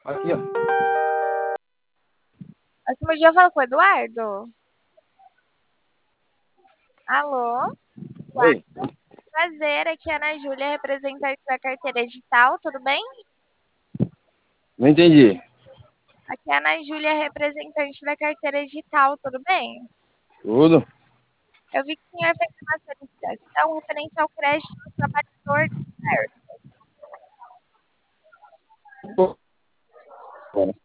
Aqui, ó. Esse dia eu falo com o Eduardo. Alô? Oi, Prazer, aqui é a Ana Júlia, representante da carteira digital, tudo bem? não entendi. Aqui é a Ana Júlia, representante da carteira digital, tudo bem? Tudo? Eu vi que o senhor fez uma solicitação referente ao crédito do trabalhador, certo? Pô,